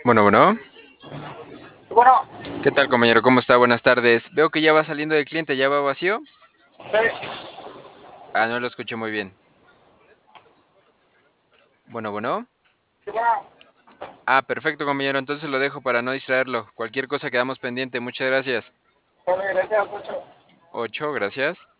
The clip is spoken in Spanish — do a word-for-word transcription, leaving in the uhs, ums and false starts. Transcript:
Bueno, bueno. Bueno, ¿Qué tal, compañero? ¿Cómo está? Buenas tardes. Veo que ya va saliendo del cliente, ¿ya va vacío? sí, Ah, no lo escuché muy bien. Bueno, bueno. sí, bueno, Ah, perfecto, compañero. Entonces lo dejo para no distraerlo. Cualquier cosa quedamos pendiente. Muchas gracias. pues, gracias mucho. Ocho, gracias.